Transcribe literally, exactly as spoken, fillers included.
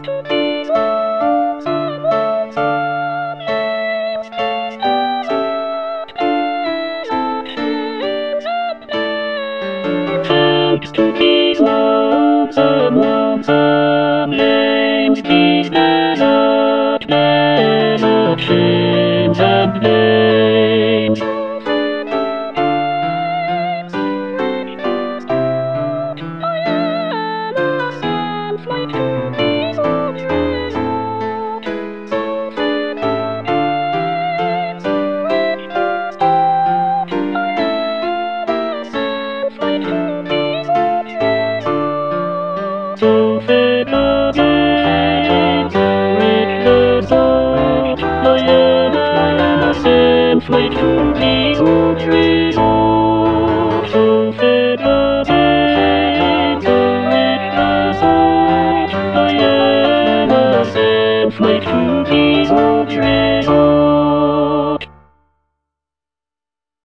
To these lonesome, lonesome names, these desert, desert shames and names. I am a sandflake to these old trees. So fade again, rich as gold. I am, I am a sandflake to these old trees. So fade again, rich as gold. I am a sandflake to these old